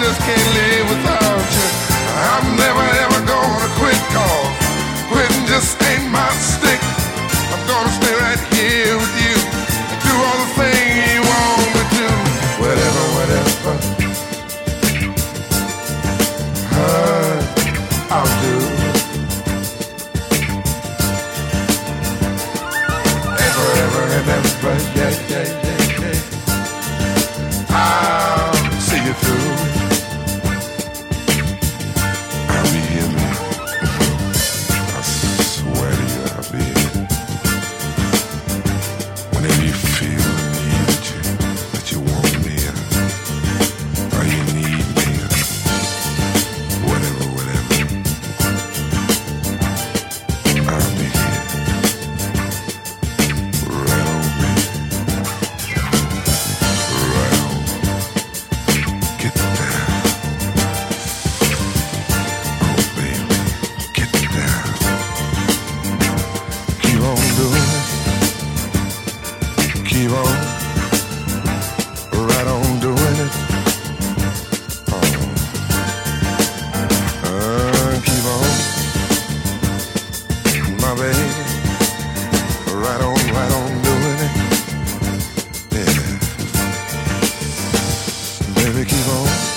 just can't live without you. I'm never ever gonna quit, cause quitting just ain't my stick. I'm gonna stay right here with you and do all the things you want me to. Whatever, whatever, I'll do. Ever, ever, and ever, yeah, yeah, yeah, yeah. I'll see you through. I'll be here, man. I swear to you, I'll be here. Whenever you feel the need that you want me, or you need me, whatever, whatever, I'll be here. Right on, baby. Right on. Get down. Oh, baby, get down. Keep on doing it. Keep on. Right on doing it. Keep on. My baby. Right on doing it. Yeah. Baby, keep on.